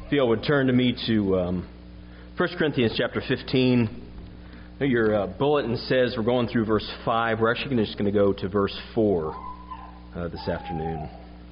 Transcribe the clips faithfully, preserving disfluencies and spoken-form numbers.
If you would turn to me to um, First Corinthians chapter fifteen. Your uh, bulletin says we're going through verse five. We're actually just going to go to verse four uh, this afternoon.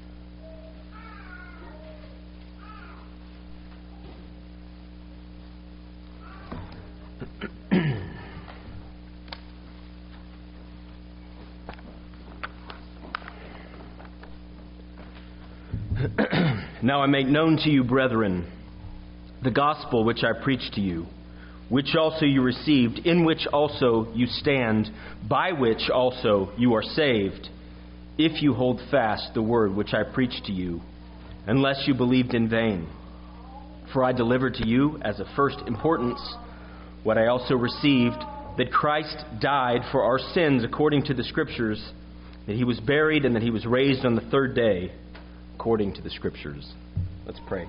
Now I make known to you, brethren, the gospel which I preached to you, which also you received, in which also you stand, by which also you are saved, if you hold fast the word which I preached to you, unless you believed in vain. For I delivered to you as of first importance what I also received, that Christ died for our sins according to the Scriptures, that he was buried, and that he was raised on the third day according to the Scriptures. Let's pray.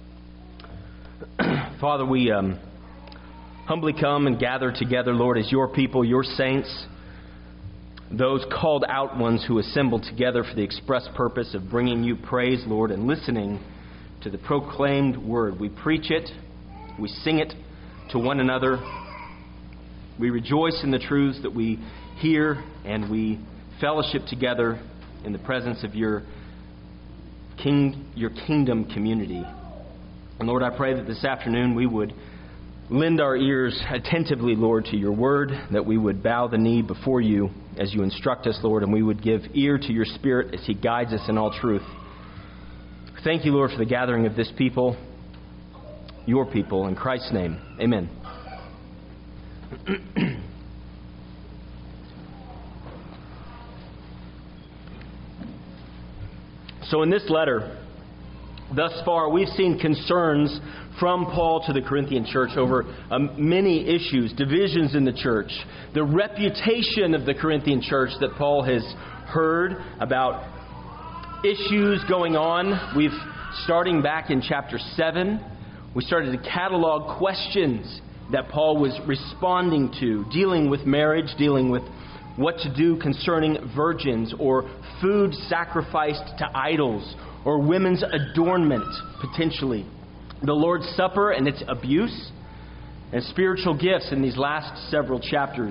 Father, we um, humbly come and gather together, Lord, as your people, your saints, those called out ones who assemble together for the express purpose of bringing you praise, Lord, and listening to the proclaimed word. We preach it, we sing it to one another, we rejoice in the truths that we hear, and we fellowship together in the presence of your king, your kingdom community. And Lord, I pray that this afternoon we would lend our ears attentively, Lord, to your word, that we would bow the knee before you as you instruct us, Lord, and we would give ear to your Spirit as he guides us in all truth. Thank you, Lord, for the gathering of this people, your people, in Christ's name. Amen. So in this letter, thus far, we've seen concerns from Paul to the Corinthian church over um, many issues, divisions in the church, the reputation of the Corinthian church that Paul has heard about issues going on. We've, starting back in chapter seven, we started to catalog questions that Paul was responding to, dealing with marriage, dealing with what to do concerning virgins, or food sacrificed to idols, or women's adornment, potentially, the Lord's Supper and its abuse, and spiritual gifts in these last several chapters.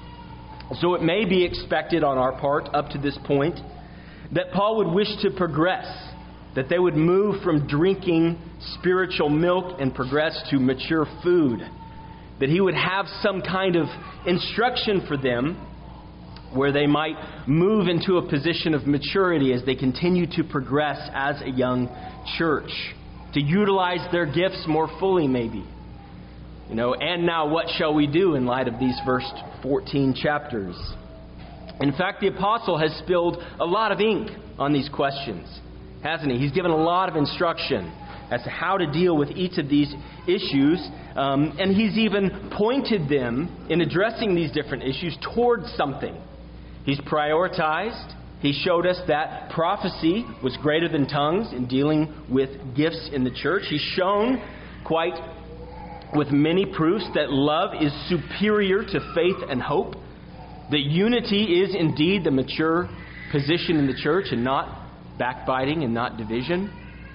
So it may be expected on our part up to this point that Paul would wish to progress, that they would move from drinking spiritual milk and progress to mature food, that he would have some kind of instruction for them where they might move into a position of maturity as they continue to progress as a young church, to utilize their gifts more fully, maybe. You know, and now what shall we do in light of these first fourteen chapters? In fact, the apostle has spilled a lot of ink on these questions, hasn't he? He's given a lot of instruction as to how to deal with each of these issues, um, and he's even pointed them in addressing these different issues towards something. He's prioritized. He showed us that prophecy was greater than tongues in dealing with gifts in the church. He's shown quite with many proofs that love is superior to faith and hope, that unity is indeed the mature position in the church and not backbiting and not division.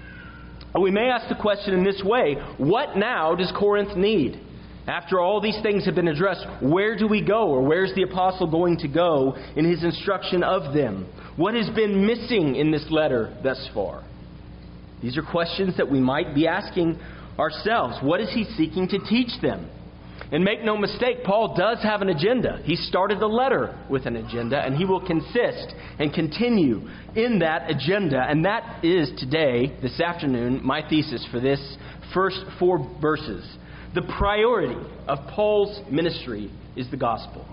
We may ask the question in this way: what now does Corinth need? After all these things have been addressed, where do we go, or where's the apostle going to go in his instruction of them? What has been missing in this letter thus far? These are questions that we might be asking ourselves. What is he seeking to teach them? And make no mistake, Paul does have an agenda. He started the letter with an agenda, and he will consist and continue in that agenda. And that is today, this afternoon, my thesis for this first four verses. The priority of Paul's ministry is the gospel.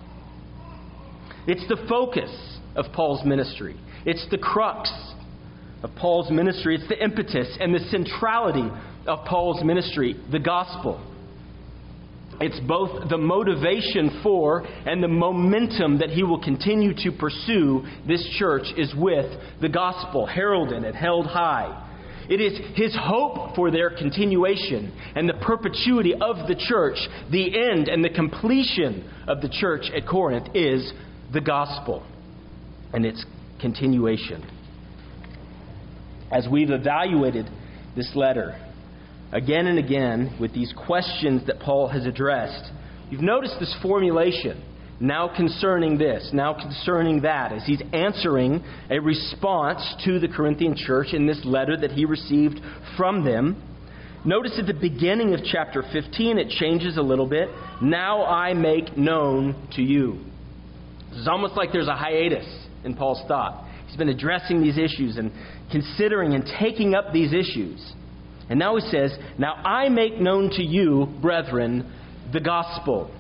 It's the focus of Paul's ministry. It's the crux of Paul's ministry. It's the impetus and the centrality of Paul's ministry, the gospel. It's both the motivation for and the momentum that he will continue to pursue this church is with the gospel, heralded and held high. It is his hope for their continuation and the perpetuity of the church. The end and the completion of the church at Corinth is the gospel and its continuation. As we've evaluated this letter, again and again with these questions that Paul has addressed. You've noticed this formulation, now concerning this, now concerning that, as he's answering a response to the Corinthian church in this letter that he received from them. Notice at the beginning of chapter fifteen, it changes a little bit. Now I make known to you. It's almost like there's a hiatus in Paul's thought. He's been addressing these issues and considering and taking up these issues. And now he says, now I make known to you, brethren, the gospel.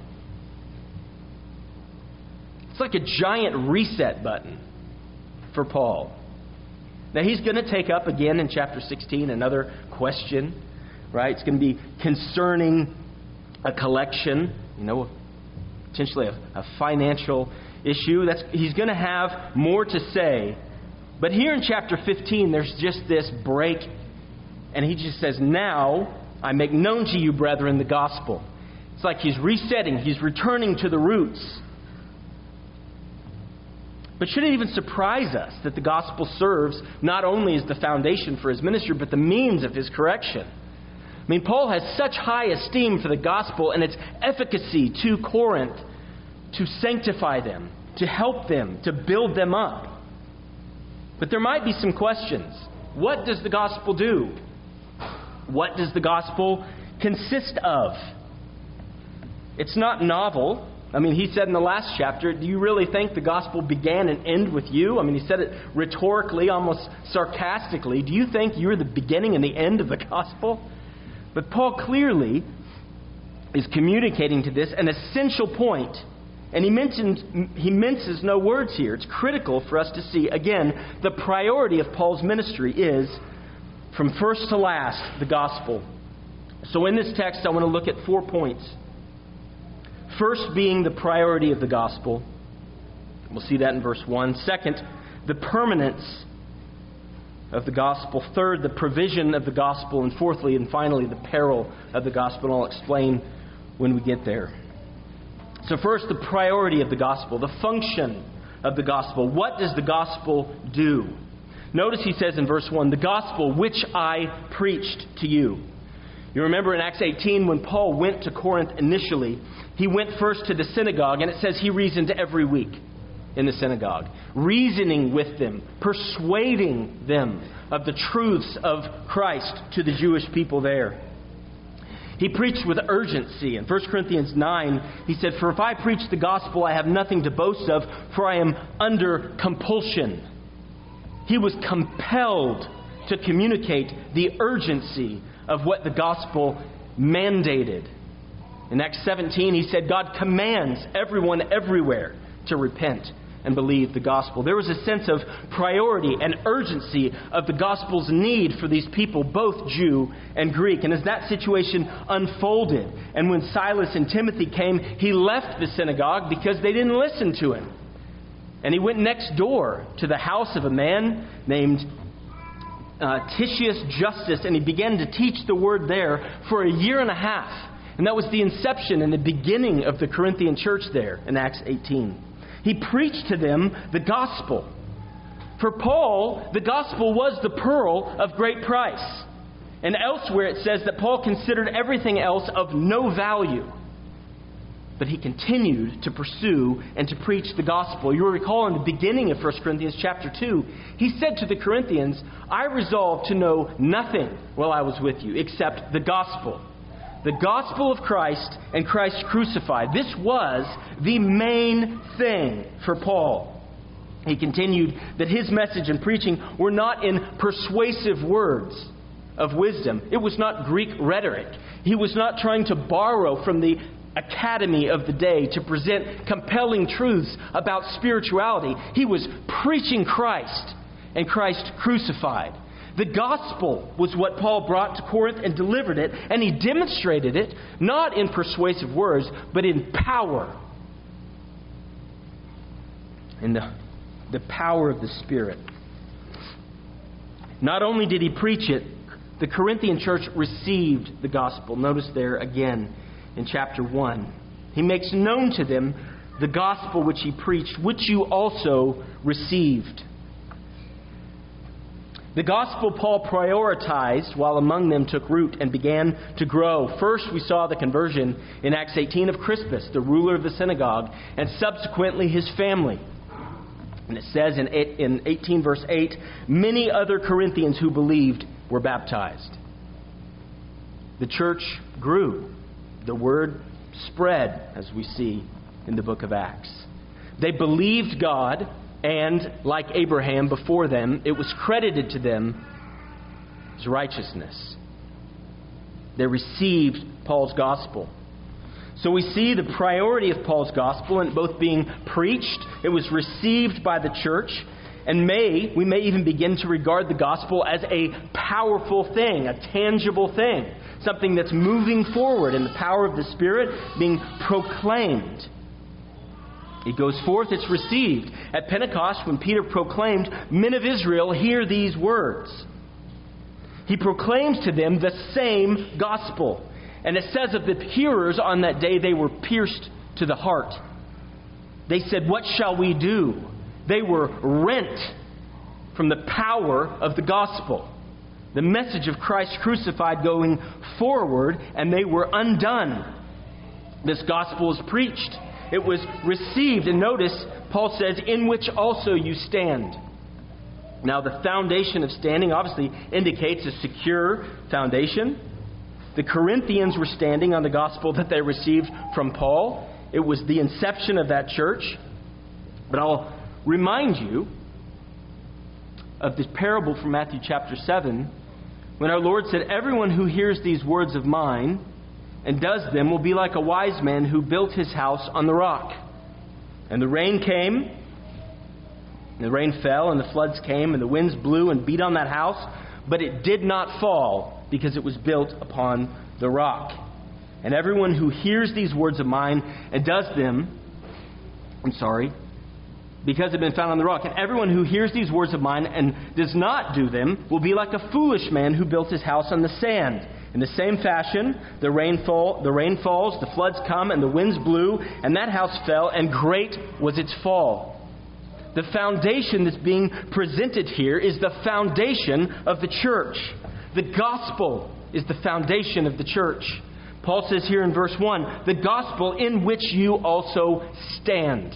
It's like a giant reset button for Paul. Now he's going to take up again in chapter sixteen another question. Right? It's going to be concerning a collection, you know, potentially a, a financial issue. That's he's going to have more to say. But here in chapter fifteen, there's just this break. And he just says, now I make known to you, brethren, the gospel. It's like he's resetting. He's returning to the roots. But should it even surprise us that the gospel serves not only as the foundation for his ministry, but the means of his correction? I mean, Paul has such high esteem for the gospel and its efficacy to Corinth to sanctify them, to help them, to build them up. But there might be some questions. What does the gospel do? What does the gospel consist of? It's not novel. I mean, he said in the last chapter, do you really think the gospel began and ended with you? I mean, he said it rhetorically, almost sarcastically. Do you think you're the beginning and the end of the gospel? But Paul clearly is communicating to this an essential point. And he mentions, he minces no words here. It's critical for us to see, again, the priority of Paul's ministry is, from first to last, the gospel. So in this text, I want to look at four points. First being the priority of the gospel. We'll see that in verse one. Second, the permanence of the gospel. Third, the provision of the gospel. And fourthly and finally, the peril of the gospel. And I'll explain when we get there. So first, the priority of the gospel, the function of the gospel. What does the gospel do? Notice he says in verse one, the gospel which I preached to you. You remember in Acts eighteen when Paul went to Corinth initially, he went first to the synagogue, and it says he reasoned every week in the synagogue, reasoning with them, persuading them of the truths of Christ to the Jewish people there. He preached with urgency. In First Corinthians nine, he said, for if I preach the gospel, I have nothing to boast of, for I am under compulsion. He was compelled to communicate the urgency of what the gospel mandated. In Acts seventeen, he said, God commands everyone everywhere to repent and believe the gospel. There was a sense of priority and urgency of the gospel's need for these people, both Jew and Greek. And as that situation unfolded, and when Silas and Timothy came, he left the synagogue because they didn't listen to him. And he went next door to the house of a man named uh, Titius Justus, and he began to teach the word there for a year and a half. And that was the inception and the beginning of the Corinthian church there in Acts eighteen. He preached to them the gospel. For Paul, the gospel was the pearl of great price. And elsewhere it says that Paul considered everything else of no value. But he continued to pursue and to preach the gospel. You will recall in the beginning of First Corinthians chapter two, he said to the Corinthians, I resolved to know nothing while I was with you except the gospel. The gospel of Christ and Christ crucified. This was the main thing for Paul. He continued that his message and preaching were not in persuasive words of wisdom. It was not Greek rhetoric. He was not trying to borrow from the academy of the day to present compelling truths about spirituality. He was preaching Christ and Christ crucified. The gospel was what Paul brought to Corinth and delivered it, and he demonstrated it not in persuasive words, but in power. In the, the power of the Spirit. Not only did he preach it, the Corinthian church received the gospel. Notice there again in chapter one. He makes known to them the gospel which he preached, which you also received. The gospel Paul prioritized while among them took root and began to grow. First, we saw the conversion in Acts eighteen of Crispus, the ruler of the synagogue, and subsequently his family. And it says in in eighteen verse eight, many other Corinthians who believed were baptized. The church grew. The word spread, as we see in the book of Acts. They believed God, and like Abraham before them, it was credited to them as righteousness. They received Paul's gospel. So we see the priority of Paul's gospel in both being preached, it was received by the church, and may we may even begin to regard the gospel as a powerful thing, a tangible thing, something that's moving forward in the power of the Spirit, being proclaimed. It goes forth, it's received. At Pentecost, when Peter proclaimed, men of Israel, hear these words. He proclaims to them the same gospel. And it says of the hearers on that day, they were pierced to the heart. They said, what shall we do? They were rent from the power of the gospel. The message of Christ crucified going forward, and they were undone. This gospel is preached. It was received. And notice, Paul says, in which also you stand. Now, the foundation of standing obviously indicates a secure foundation. The Corinthians were standing on the gospel that they received from Paul. It was the inception of that church. But I'll remind you of this parable from Matthew chapter seven, when our Lord said, everyone who hears these words of mine and does them will be like a wise man who built his house on the rock. And the rain came, and the rain fell, and the floods came, and the winds blew and beat on that house, but it did not fall, because it was built upon the rock. And everyone who hears these words of mine and does them, I'm sorry, because they've been found on the rock. And everyone who hears these words of mine and does not do them will be like a foolish man who built his house on the sand. In the same fashion, the rain, fall, the rain falls, the floods come, and the winds blew, and that house fell, and great was its fall. The foundation that's being presented here is the foundation of the church. The gospel is the foundation of the church. Paul says here in verse one, the gospel in which you also stand.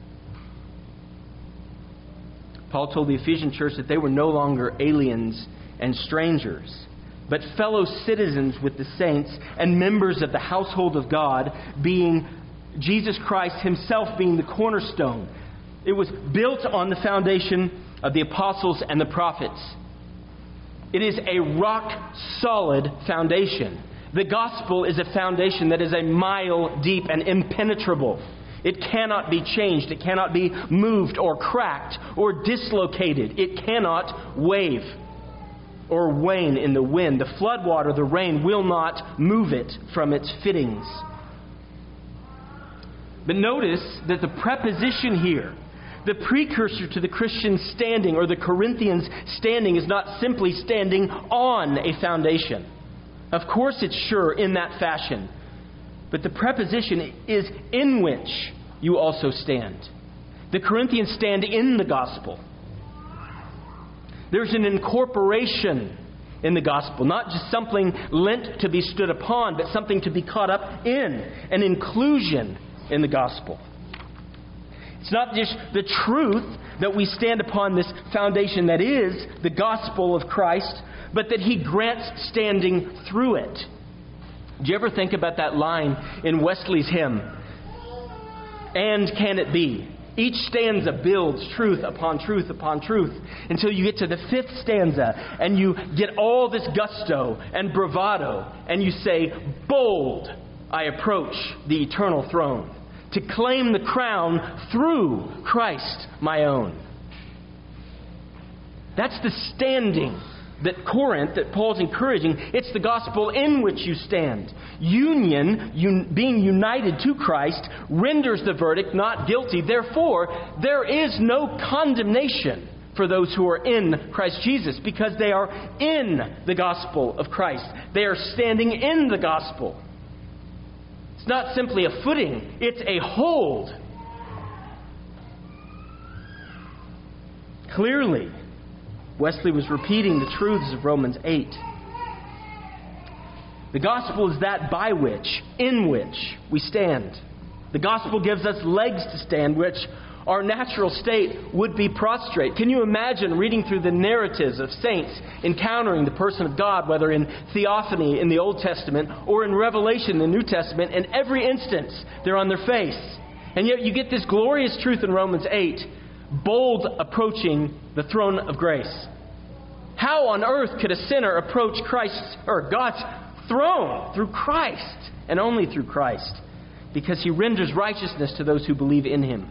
Paul told the Ephesian church that they were no longer aliens and strangers, but fellow citizens with the saints and members of the household of God, being Jesus Christ himself being the cornerstone. It was built on the foundation of the apostles and the prophets. It is a rock-solid foundation. The gospel is a foundation that is a mile deep and impenetrable. It cannot be changed. It cannot be moved or cracked or dislocated. It cannot wave or wane in the wind. The floodwater, the rain, will not move it from its fittings. But notice that the preposition here, the precursor to the Christian standing or the Corinthians standing, is not simply standing on a foundation. Of course it's sure in that fashion. But the preposition is in which you also stand. The Corinthians stand in the gospel. There's an incorporation in the gospel, not just something lent to be stood upon, but something to be caught up in, an inclusion in the gospel. It's not just the truth that we stand upon this foundation that is the gospel of Christ, but that He grants standing through it. Do you ever think about that line in Wesley's hymn, "And can it be?" Each stanza builds truth upon truth upon truth until you get to the fifth stanza and you get all this gusto and bravado and you say, "Bold, I approach the eternal throne to claim the crown through Christ my own." That's the standing that Corinth, that Paul's encouraging. It's the gospel in which you stand. Union, un, being united to Christ, renders the verdict not guilty. Therefore, there is no condemnation for those who are in Christ Jesus, because they are in the gospel of Christ. They are standing in the gospel. It's not simply a footing, it's a hold. Wesley was repeating the truths of Romans eight. The gospel is that by which, in which we stand. The gospel gives us legs to stand, which our natural state would be prostrate. Can you imagine reading through the narratives of saints encountering the person of God, whether in Theophany in the Old Testament or in Revelation in the New Testament, and every instance they're on their face. And yet you get this glorious truth in Romans eight, bold approaching the throne of grace. How on earth could a sinner approach Christ's or God's throne? Through Christ, and only through Christ, because he renders righteousness to those who believe in him.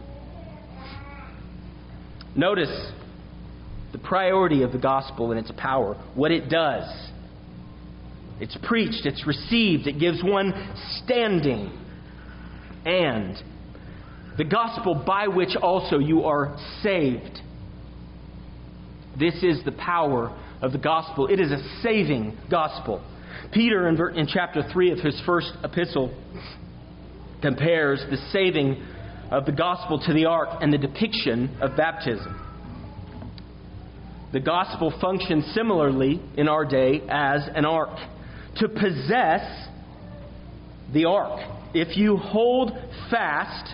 Notice the priority of the gospel and its power, what it does. It's preached, it's received, it gives one standing. And the gospel by which also you are saved. This is the power of the gospel. It is a saving gospel. Peter, in, ver- in chapter three of his first epistle, compares the saving of the gospel to the ark and the depiction of baptism. The gospel functions similarly in our day as an ark. To possess the ark, if you hold fast,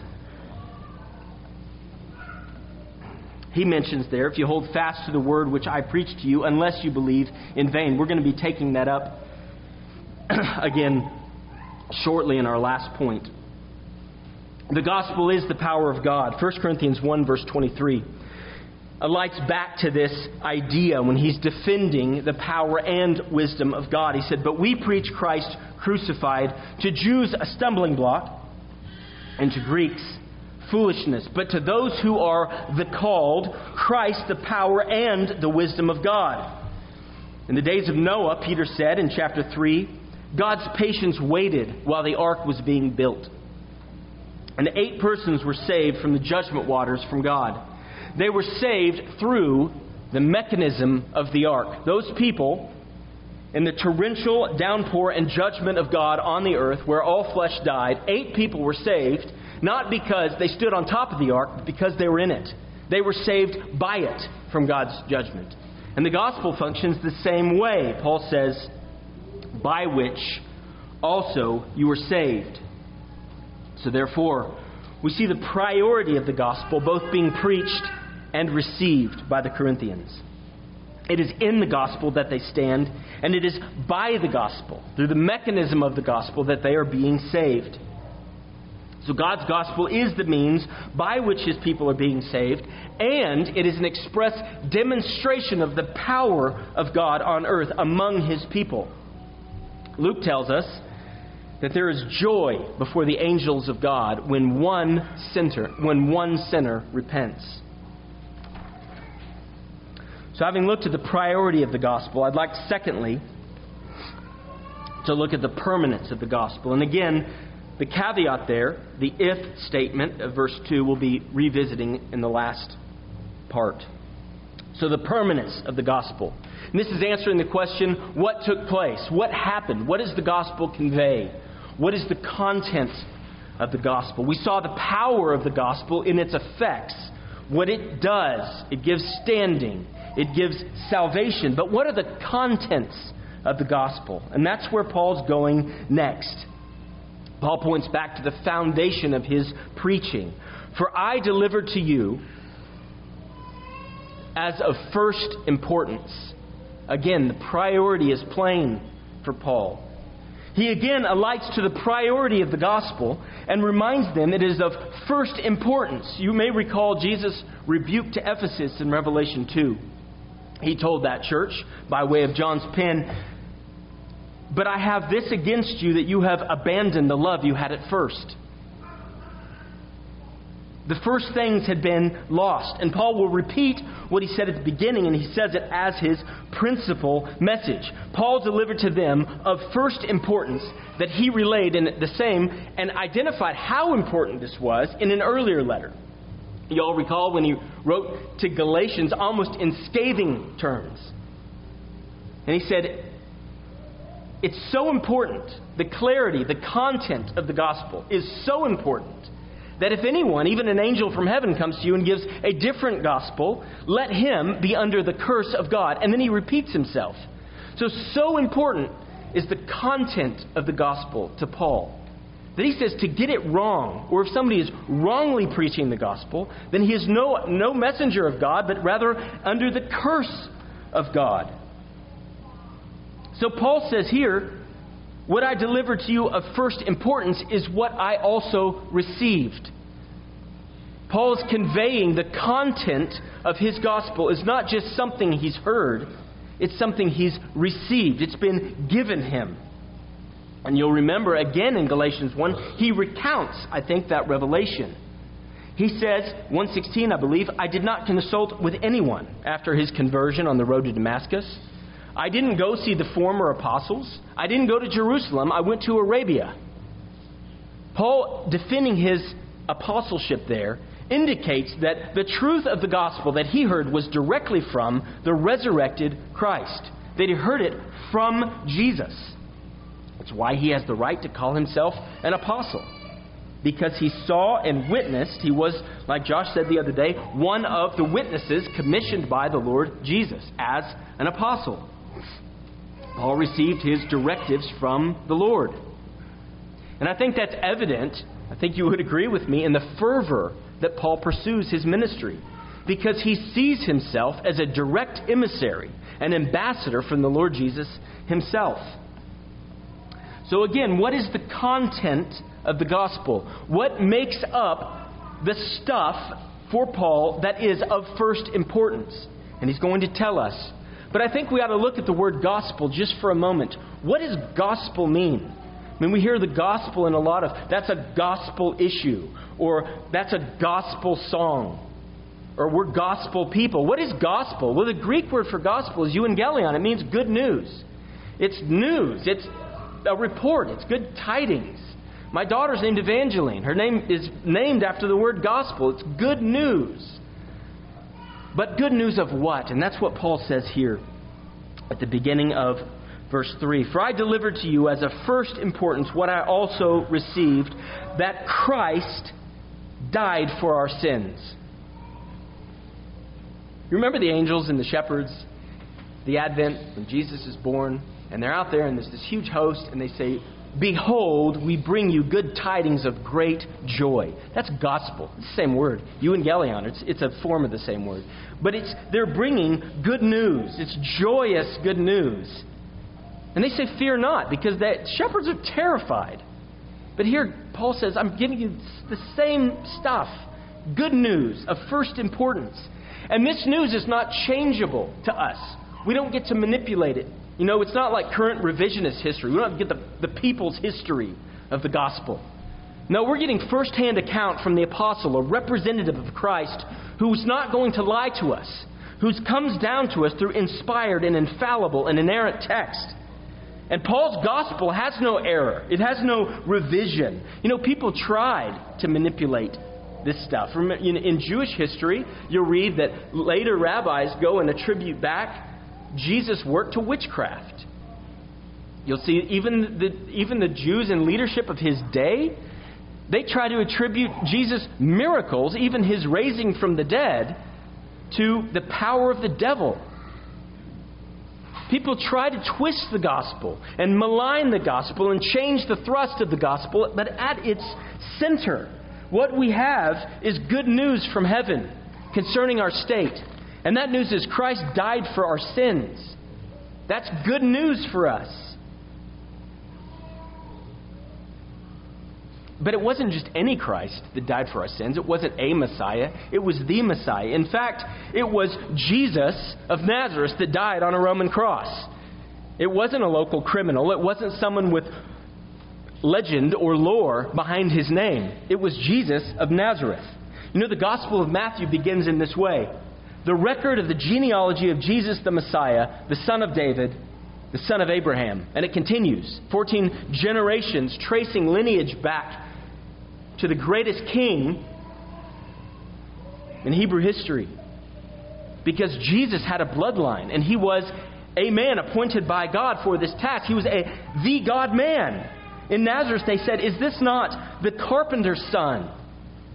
he mentions there, if you hold fast to the word which I preached to you, unless you believe in vain. We're going to be taking that up again shortly in our last point. The gospel is the power of God. First Corinthians one verse twenty-three alights back to this idea when he's defending the power and wisdom of God. He said, "But we preach Christ crucified, to Jews a stumbling block, and to Greeks foolishness. But to those who are the called, Christ the power and the wisdom of God." In the days of Noah, Peter said in chapter three, God's patience waited while the ark was being built. And eight persons were saved from the judgment waters from God. They were saved through the mechanism of the ark. Those people, in the torrential downpour and judgment of God on the earth, where all flesh died, eight people were saved, not because they stood on top of the ark, but because they were in it. They were saved by it from God's judgment. And the gospel functions the same way. Paul says, by which also you were saved. So therefore, we see the priority of the gospel both being preached and received by the Corinthians. It is in the gospel that they stand, and it is by the gospel, through the mechanism of the gospel, that they are being saved. So God's gospel is the means by which his people are being saved, and it is an express demonstration of the power of God on earth among his people. Luke tells us that there is joy before the angels of God when one sinner, when one sinner repents. So having looked at the priority of the gospel, I'd like secondly to look at the permanence of the gospel. And again, the caveat there, the if statement of verse two, we'll be revisiting in the last part. So the permanence of the gospel. And this is answering the question, what took place? What happened? What does the gospel convey? What is the content of the gospel? We saw the power of the gospel in its effects. What it does, it gives standing. It gives salvation. But what are the contents of the gospel? And that's where Paul's going next. Paul points back to the foundation of his preaching. For I delivered to you as of first importance. Again, the priority is plain for Paul. He again alights to the priority of the gospel and reminds them it is of first importance. You may recall Jesus' rebuke to Ephesus in Revelation two. He told that church, by way of John's pen, "But I have this against you, that you have abandoned the love you had at first." The first things had been lost. And Paul will repeat what he said at the beginning, and he says it as his principal message. Paul delivered to them of first importance that he relayed in the same and identified how important this was in an earlier letter. You all recall when he wrote to Galatians almost in scathing terms. And he said, it's so important, the clarity, the content of the gospel is so important that if anyone, even an angel from heaven, comes to you and gives a different gospel, let him be under the curse of God. And then he repeats himself. So, so important is the content of the gospel to Paul, that he says to get it wrong, or if somebody is wrongly preaching the gospel, then he is no, no messenger of God, but rather under the curse of God. So Paul says here, what I delivered to you of first importance is what I also received. Paul is conveying the content of his gospel is not just something he's heard, it's something he's received. It's been given him. And you'll remember again in Galatians one, he recounts, I think, that revelation. He says, one sixteen, I believe, I did not consult with anyone after his conversion on the road to Damascus. I didn't go see the former apostles. I didn't go to Jerusalem. I went to Arabia. Paul, defending his apostleship there, indicates that the truth of the gospel that he heard was directly from the resurrected Christ. That he heard it from Jesus. That's why he has the right to call himself an apostle. Because he saw and witnessed, he was, like Josh said the other day, one of the witnesses commissioned by the Lord Jesus as an apostle. Paul received his directives from the Lord. And I think that's evident, I think you would agree with me, in the fervor that Paul pursues his ministry. Because he sees himself as a direct emissary, an ambassador from the Lord Jesus himself. So again, what is the content of the gospel? What makes up the stuff for Paul that is of first importance? And he's going to tell us. But I think we ought to look at the word gospel just for a moment. What does gospel mean? I mean, we hear the gospel in a lot of, that's a gospel issue, or that's a gospel song, or we're gospel people. What is gospel? Well, the Greek word for gospel is euangelion. It means good news. It's news. It's a report. It's good tidings. My daughter's named Evangeline. Her name is named after the word gospel. It's good news. But good news of what? And that's what Paul says here at the beginning of verse three. For I delivered to you as of first importance what I also received, that Christ died for our sins. You remember the angels and the shepherds, the Advent, when Jesus is born, and they're out there and there's this huge host, and they say, behold, we bring you good tidings of great joy. That's gospel. It's the same word. Euangelion. It's, it's a form of the same word. But it's they're bringing good news. It's joyous good news. And they say, fear not, because the shepherds are terrified. But here, Paul says, I'm giving you the same stuff. Good news of first importance. And this news is not changeable to us. We don't get to manipulate it. You know, it's not like current revisionist history. We don't get the, the people's history of the gospel. No, we're getting first-hand account from the apostle, a representative of Christ, who's not going to lie to us, who comes down to us through inspired and infallible and inerrant text. And Paul's gospel has no error. It has no revision. You know, people tried to manipulate this stuff. In Jewish history, you'll read that later rabbis go and attribute back Jesus' work to witchcraft. You'll see even the, even the Jews in leadership of his day, they try to attribute Jesus' miracles, even his raising from the dead, to the power of the devil. People try to twist the gospel and malign the gospel and change the thrust of the gospel, but at its center, what we have is good news from heaven concerning our state. And that news is Christ died for our sins. That's good news for us. But it wasn't just any Christ that died for our sins. It wasn't a Messiah. It was the Messiah. In fact, it was Jesus of Nazareth that died on a Roman cross. It wasn't a local criminal. It wasn't someone with legend or lore behind his name. It was Jesus of Nazareth. You know, the Gospel of Matthew begins in this way. The record of the genealogy of Jesus the Messiah, the son of David, the son of Abraham. And it continues. fourteen generations tracing lineage back to the greatest king in Hebrew history. Because Jesus had a bloodline and he was a man appointed by God for this task. He was a the God man. In Nazareth they said, is this not the carpenter's son?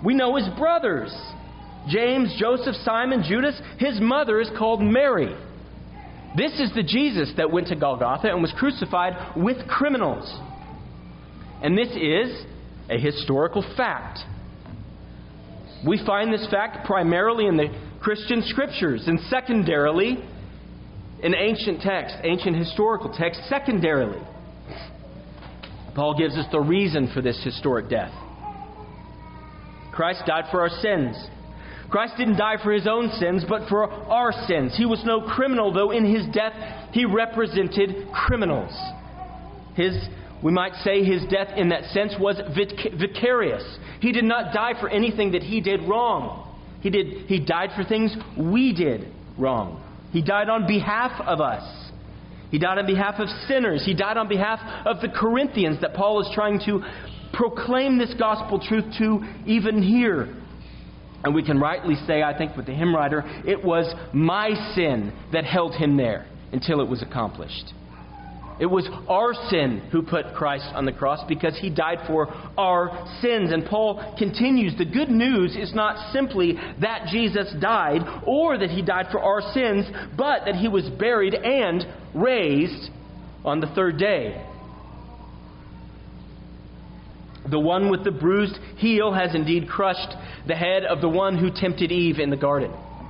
We know his brothers. James, Joseph, Simon, Judas. His mother is called Mary. This is the Jesus that went to Golgotha and was crucified with criminals. And this is a historical fact. We find this fact primarily in the Christian scriptures and secondarily in ancient texts, ancient historical texts, secondarily. Paul gives us the reason for this historic death. Christ died for our sins. Christ didn't die for his own sins, but for our sins. He was no criminal, though in his death he represented criminals. His, we might say his death in that sense was vic- vicarious. He did not die for anything that he did wrong. He did. He died for things we did wrong. He died on behalf of us. He died on behalf of sinners. He died on behalf of the Corinthians that Paul is trying to proclaim this gospel truth to even here. And we can rightly say, I think with the hymn writer, it was my sin that held him there until it was accomplished. It was our sin who put Christ on the cross because he died for our sins. And Paul continues, the good news is not simply that Jesus died or that he died for our sins, but that he was buried and raised on the third day. The one with the bruised heel has indeed crushed the head of the one who tempted Eve in the garden.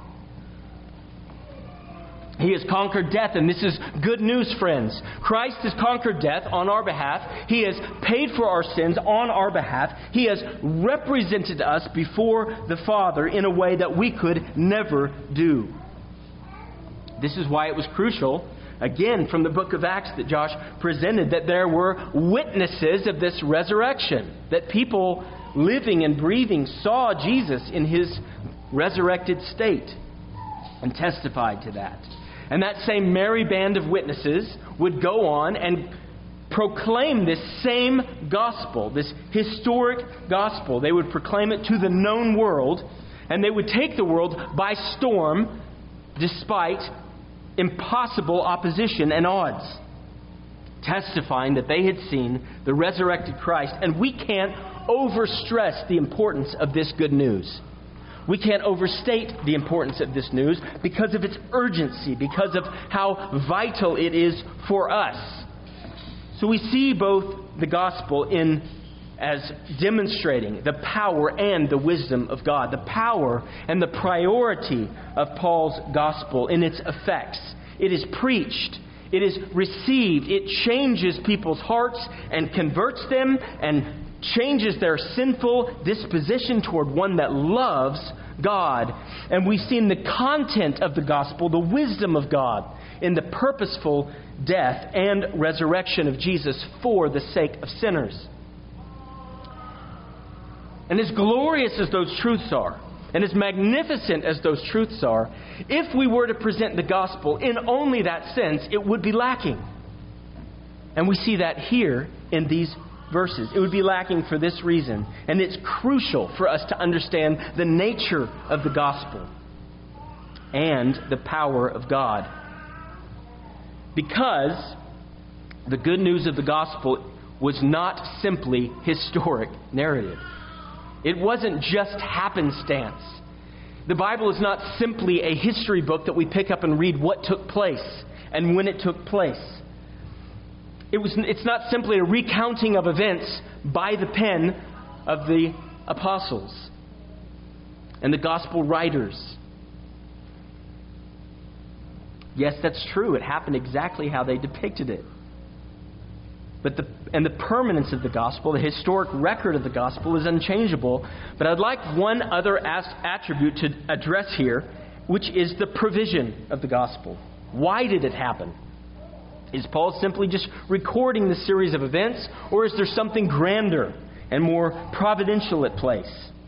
He has conquered death, and this is good news, friends. Christ has conquered death on our behalf. He has paid for our sins on our behalf. He has represented us before the Father in a way that we could never do. This is why it was crucial, again, from the book of Acts that Josh presented, that there were witnesses of this resurrection. That people living and breathing saw Jesus in his resurrected state and testified to that. And that same merry band of witnesses would go on and proclaim this same gospel, this historic gospel. They would proclaim it to the known world, and they would take the world by storm despite impossible opposition and odds, testifying that they had seen the resurrected Christ. And we can't overstress the importance of this good news. We can't overstate the importance of this news because of its urgency, because of how vital it is for us. So we see both the gospel in as demonstrating the power and the wisdom of God, the power and the priority of Paul's gospel in its effects. It is preached, it is received, it changes people's hearts and converts them and changes their sinful disposition toward one that loves God. And we've seen the content of the gospel, the wisdom of God, in the purposeful death and resurrection of Jesus for the sake of sinners. And as glorious as those truths are, and as magnificent as those truths are, if we were to present the gospel in only that sense, it would be lacking. And we see that here in these verses. It would be lacking for this reason. And it's crucial for us to understand the nature of the gospel and the power of God. Because the good news of the gospel was not simply historic narrative. It wasn't just happenstance. The Bible is not simply a history book that we pick up and read what took place and when it took place. It was, it's not simply a recounting of events by the pen of the apostles and the gospel writers. Yes, that's true. It happened exactly how they depicted it. But the, and the permanence of the gospel, the historic record of the gospel is unchangeable. But I'd like one other as, attribute to address here, which is the provision of the gospel. Why did it happen? Is Paul simply just recording the series of events, or is there something grander and more providential at place?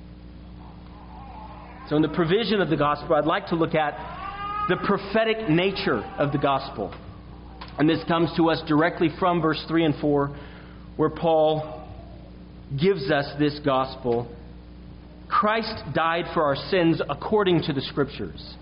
So in the provision of the gospel, I'd like to look at the prophetic nature of the gospel. And this comes to us directly from verse three and four, where Paul gives us this gospel. Christ died for our sins according to the Scriptures.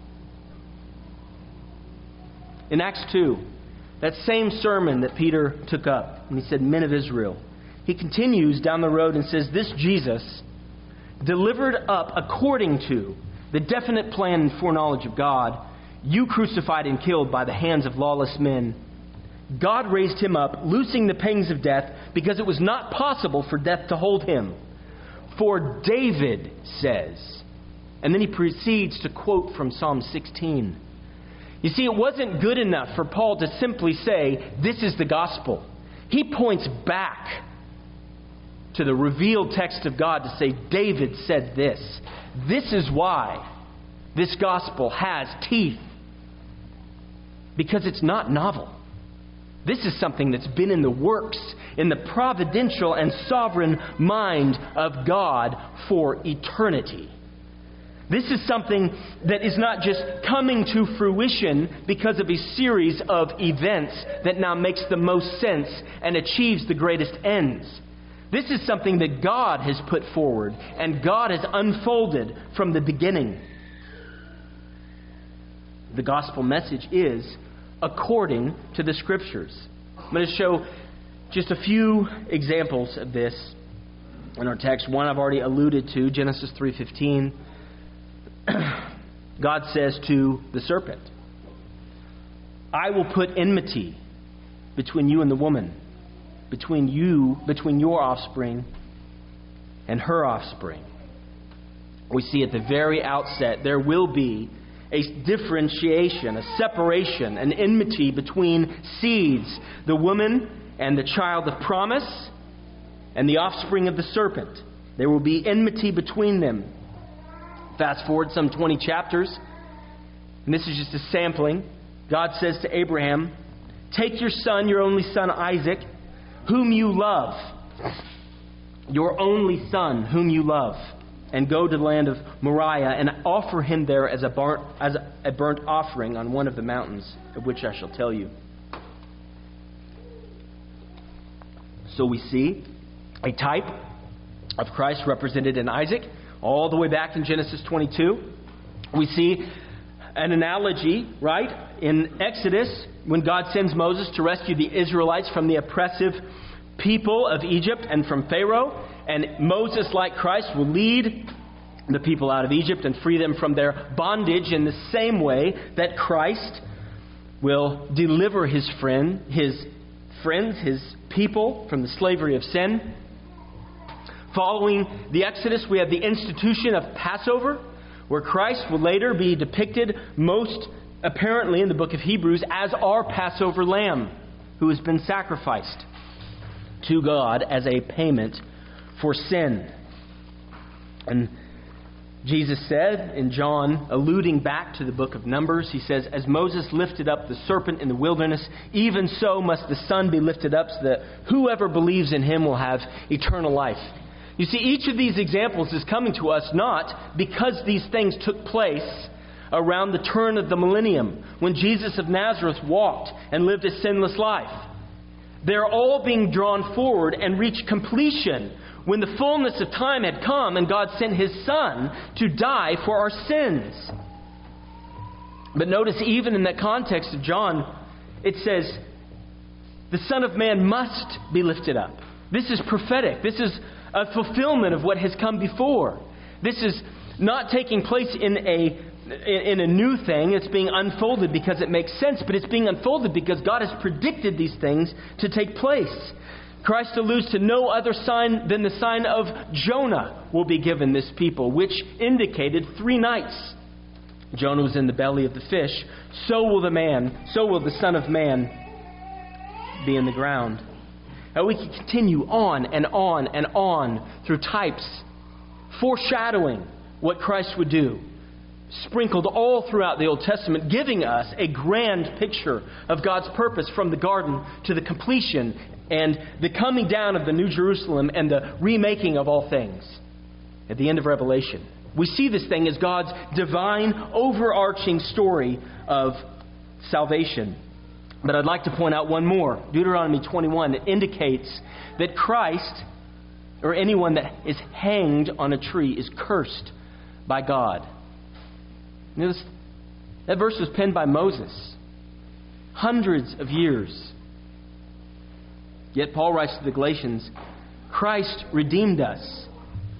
In Acts two, that same sermon that Peter took up, and he said, "Men of Israel," he continues down the road and says, "This Jesus, delivered up according to the definite plan and foreknowledge of God, you crucified and killed by the hands of lawless men. God raised him up, loosing the pangs of death, because it was not possible for death to hold him. For David says," and then he proceeds to quote from Psalm sixteen. You see, it wasn't good enough for Paul to simply say, "This is the gospel." He points back to the revealed text of God to say, David said this. This is why this gospel has teeth. Because it's not novel. This is something that's been in the works, in the providential and sovereign mind of God for eternity. This is something that is not just coming to fruition because of a series of events that now makes the most sense and achieves the greatest ends. This is something that God has put forward and God has unfolded from the beginning. The gospel message is according to the Scriptures. I'm going to show just a few examples of this in our text. One I've already alluded to, Genesis three fifteen. God says to the serpent, "I will put enmity between you and the woman, between you, between your offspring and her offspring." We see at the very outset there will be a differentiation, a separation, an enmity between seeds, the woman and the child of promise and the offspring of the serpent. There will be enmity between them. Fast forward some twenty chapters, and this is just a sampling. God says to Abraham, "Take your son, your only son Isaac, whom you love, your only son whom you love, and go to the land of Moriah and offer him there as a burnt, as a burnt offering on one of the mountains of which I shall tell you." So we see a type of Christ represented in Isaac, all the way back in Genesis twenty-two. We see an analogy, right, in Exodus when God sends Moses to rescue the Israelites from the oppressive people of Egypt and from Pharaoh. And Moses, like Christ, will lead the people out of Egypt and free them from their bondage in the same way that Christ will deliver his friend, his friends, his people from the slavery of sin. Following the Exodus, we have the institution of Passover, where Christ will later be depicted most apparently in the book of Hebrews as our Passover lamb who has been sacrificed to God as a payment for sin. And Jesus said in John, alluding back to the book of Numbers, he says, "As Moses lifted up the serpent in the wilderness, even so must the Son be lifted up, so that whoever believes in him will have eternal life." You see, each of these examples is coming to us not because these things took place around the turn of the millennium, when Jesus of Nazareth walked and lived a sinless life. They're all being drawn forward and reach completion when the fullness of time had come and God sent His Son to die for our sins. But notice, even in that context of John, it says, the Son of Man must be lifted up. This is prophetic. This is a fulfillment of what has come before. This is not taking place in a in a new thing. It's being unfolded because it makes sense, but it's being unfolded because God has predicted these things to take place. Christ alludes to no other sign than the sign of Jonah will be given this people, which indicated three nights. Jonah was in the belly of the fish. So will the man, so will the Son of Man be in the ground. Now we can continue on and on and on through types, foreshadowing what Christ would do, sprinkled all throughout the Old Testament, giving us a grand picture of God's purpose from the garden to the completion and the coming down of the New Jerusalem and the remaking of all things at the end of Revelation. We see this thing as God's divine, overarching story of salvation. But I'd like to point out one more. Deuteronomy twenty-one that indicates that Christ, or anyone that is hanged on a tree, is cursed by God. Notice, that verse was penned by Moses hundreds of years. Yet Paul writes to the Galatians, Christ redeemed us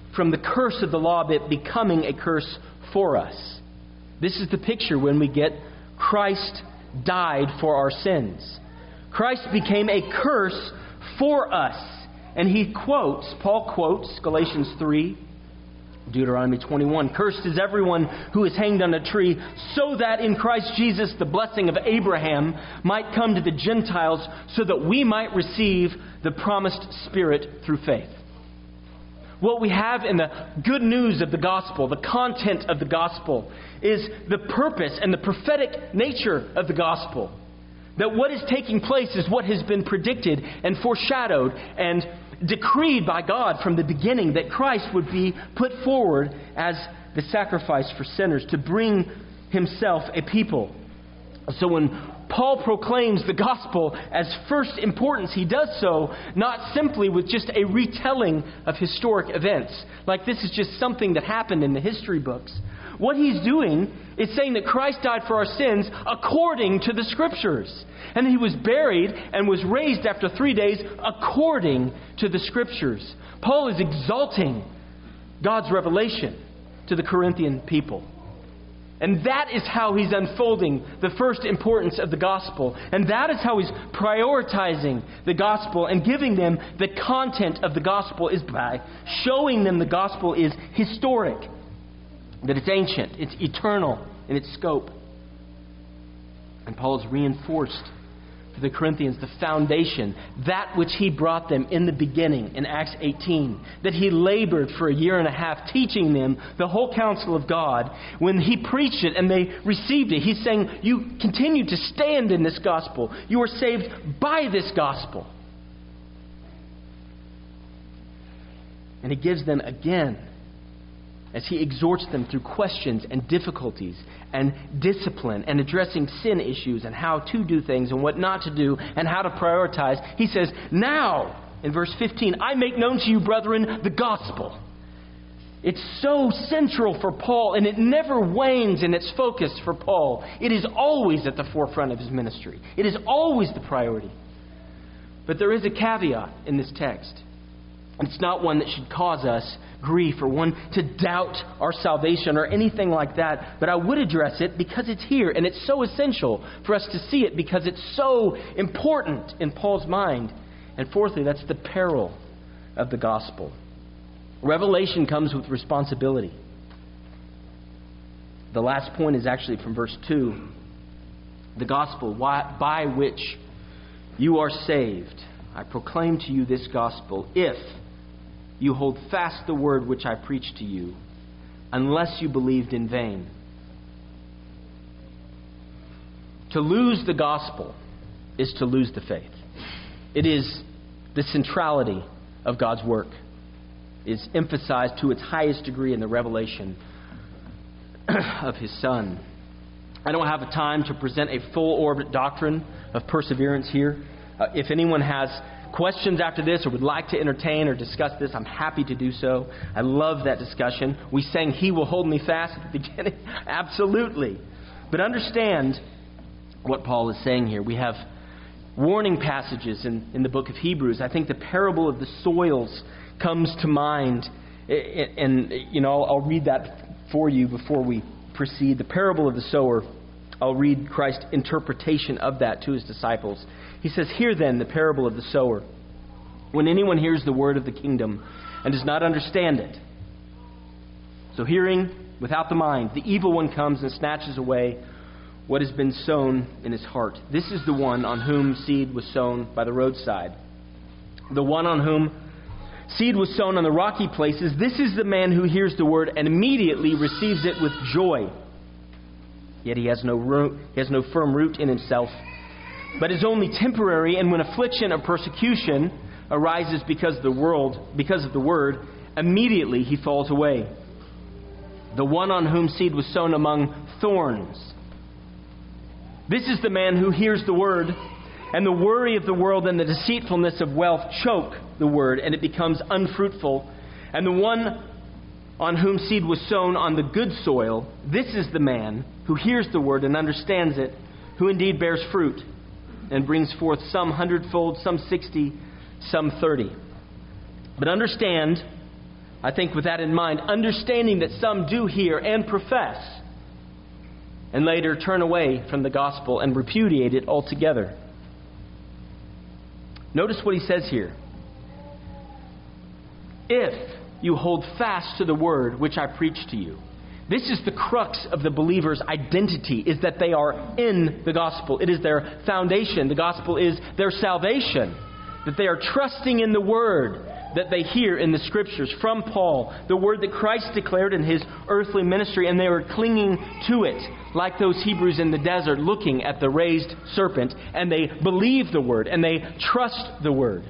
from the curse of the law becoming a curse for us. This is the picture when we get Christ died for our sins. Christ became a curse for us. And he quotes, Paul quotes Galatians three, Deuteronomy twenty-one. Cursed is everyone who is hanged on a tree, so that in Christ Jesus the blessing of Abraham might come to the Gentiles, so that we might receive the promised Spirit through faith. What we have in the good news of the gospel, the content of the gospel, is the purpose and the prophetic nature of the gospel. That what is taking place is what has been predicted and foreshadowed and decreed by God from the beginning, that Christ would be put forward as the sacrifice for sinners to bring himself a people. So when Paul proclaims the gospel as first importance, he does so not simply with just a retelling of historic events, like this is just something that happened in the history books. What he's doing is saying that Christ died for our sins according to the Scriptures. And he was buried and was raised after three days according to the Scriptures. Paul is exalting God's revelation to the Corinthian people. And that is how he's unfolding the first importance of the gospel. And that is how he's prioritizing the gospel and giving them the content of the gospel, is by showing them the gospel is historic, that it's ancient, it's eternal in its scope. And Paul has reinforced for the Corinthians the foundation, that which he brought them in the beginning in Acts eighteen, that he labored for a year and a half teaching them the whole counsel of God. When he preached it and they received it, he's saying, you continue to stand in this gospel. You are saved by this gospel. And he gives them again, as he exhorts them through questions and difficulties and discipline and addressing sin issues and how to do things and what not to do and how to prioritize. He says, now, in verse fifteen, I make known to you, brethren, the gospel. It's so central for Paul, and it never wanes in its focus for Paul. It is always at the forefront of his ministry. It is always the priority. But there is a caveat in this text. It's not one that should cause us grief or one to doubt our salvation or anything like that. But I would address it because it's here and it's so essential for us to see it because it's so important in Paul's mind. And fourthly, that's the peril of the gospel. Revelation comes with responsibility. The last point is actually from verse two. The gospel by which you are saved. I proclaim to you this gospel if you hold fast the word which I preached to you, unless you believed in vain. To lose the gospel is to lose the faith. It is the centrality of God's work. It is emphasized to its highest degree in the revelation of His Son. I don't have a time to present a full orbit doctrine of perseverance here. Uh, if anyone has questions after this or would like to entertain or discuss this, I'm happy to do so. I love that discussion. We sang He Will Hold Me Fast at the beginning. Absolutely. But understand what Paul is saying here. We have warning passages in, in the book of Hebrews. I think the parable of the soils comes to mind. And, and you know, I'll, I'll read that for you before we proceed. The parable of the sower. I'll read Christ's interpretation of that to His disciples. He says, "Hear then the parable of the sower. When anyone hears the word of the kingdom and does not understand it." So hearing without the mind, the evil one comes and snatches away what has been sown in his heart. This is the one on whom seed was sown by the roadside. The one on whom seed was sown on the rocky places, this is the man who hears the word and immediately receives it with joy. Yet he has no root, he has no firm root in himself, but is only temporary, and when affliction or persecution arises because of the world, because of the word, immediately he falls away. The one on whom seed was sown among thorns. This is the man who hears the word, and the worry of the world and the deceitfulness of wealth choke the word, and it becomes unfruitful. And the one on whom seed was sown on the good soil, this is the man who hears the word and understands it, who indeed bears fruit and brings forth some hundredfold, some sixty, some thirty. But understand I think with that in mind, understanding that some do hear and profess, and later turn away from the gospel and repudiate it altogether. Notice what he says here. If you hold fast to the word which I preach to you. This is the crux of the believer's identity, is that they are in the gospel. It is their foundation. The gospel is their salvation. That they are trusting in the word that they hear in the Scriptures from Paul, the word that Christ declared in his earthly ministry, and they are clinging to it like those Hebrews in the desert looking at the raised serpent, and they believe the word and they trust the word.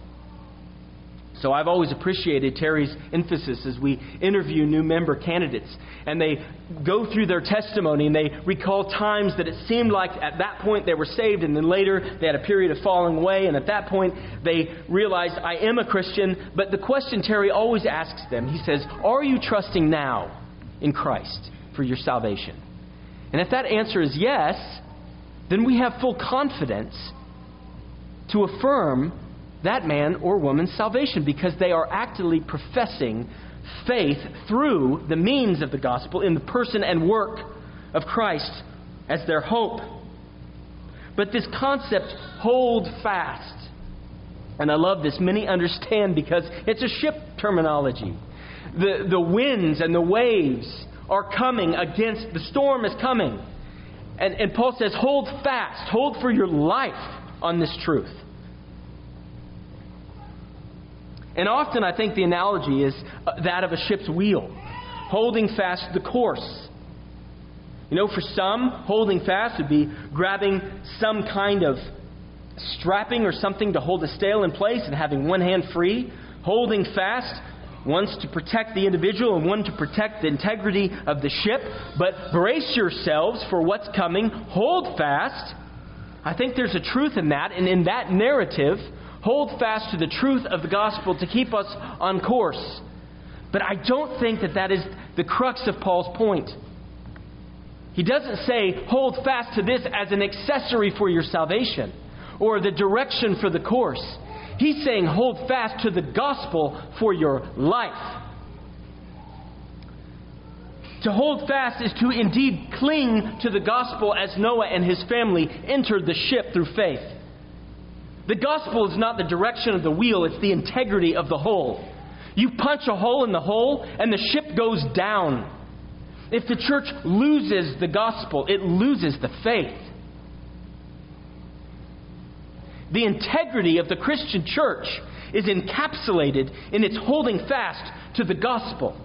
So I've always appreciated Terry's emphasis as we interview new member candidates, and they go through their testimony and they recall times that it seemed like at that point they were saved, and then later they had a period of falling away, and at that point they realized, I am a Christian. But the question Terry always asks them, he says, are you trusting now in Christ for your salvation? And if that answer is yes, then we have full confidence to affirm that man or woman's salvation, because they are actively professing faith through the means of the gospel in the person and work of Christ as their hope. But this concept, hold fast, and I love this, many understand because it's a ship terminology. The, the winds and the waves are coming against, the storm is coming. And, and Paul says, hold fast, hold for your life on this truth. And often I think the analogy is that of a ship's wheel, holding fast the course. You know, for some, holding fast would be grabbing some kind of strapping or something to hold a sail in place and having one hand free. Holding fast, one's to protect the individual and one to protect the integrity of the ship. But brace yourselves for what's coming. Hold fast. I think there's a truth in that, and in that narrative, hold fast to the truth of the gospel to keep us on course. But I don't think that that is the crux of Paul's point. He doesn't say, hold fast to this as an accessory for your salvation or the direction for the course. He's saying, hold fast to the gospel for your life. To hold fast is to indeed cling to the gospel as Noah and his family entered the ship through faith. The gospel is not the direction of the wheel, it's the integrity of the hull. You punch a hole in the hull and the ship goes down. If the church loses the gospel, it loses the faith. The integrity of the Christian church is encapsulated in its holding fast to the gospel.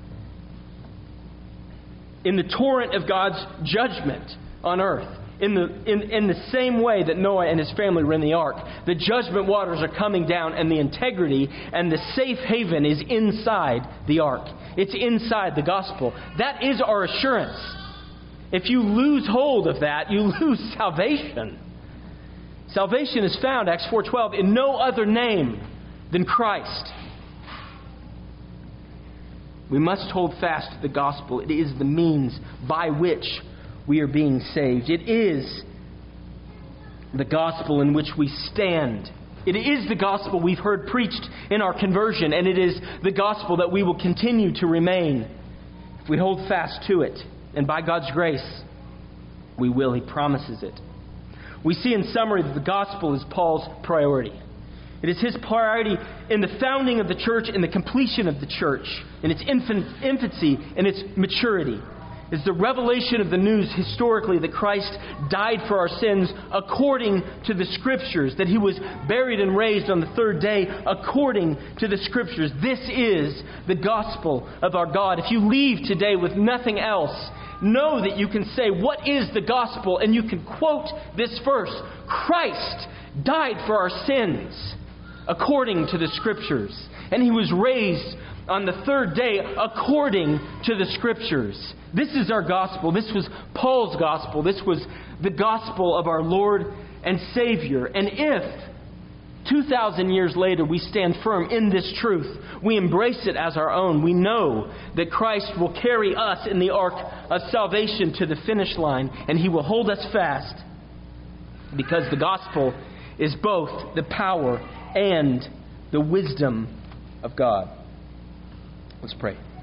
In the torrent of God's judgment on earth, In the, in, in the same way that Noah and his family were in the ark, the judgment waters are coming down, and the integrity and the safe haven is inside the ark. It's inside the gospel. That is our assurance. If you lose hold of that, you lose salvation. Salvation is found, Acts four twelve, in no other name than Christ. We must hold fast to the gospel. It is the means by which we are being saved. It is the gospel in which we stand. It is the gospel we've heard preached in our conversion, and it is the gospel that we will continue to remain if we hold fast to it. And by God's grace, we will. He promises it. We see in summary that the gospel is Paul's priority. It is his priority in the founding of the church, in the completion of the church, in its infant, infancy, and its maturity. Is the revelation of the news historically that Christ died for our sins according to the Scriptures, that He was buried and raised on the third day according to the Scriptures. This is the gospel of our God. If you leave today with nothing else, know that you can say, what is the gospel? And you can quote this verse, Christ died for our sins according to the Scriptures, and He was raised on the third day according to the Scriptures. This is our gospel. This was Paul's gospel. This was the gospel of our Lord and Savior. And if two thousand years later we stand firm in this truth, we embrace it as our own, we know that Christ will carry us in the ark of salvation to the finish line, and He will hold us fast, because the gospel is both the power and the wisdom of God. Let's pray.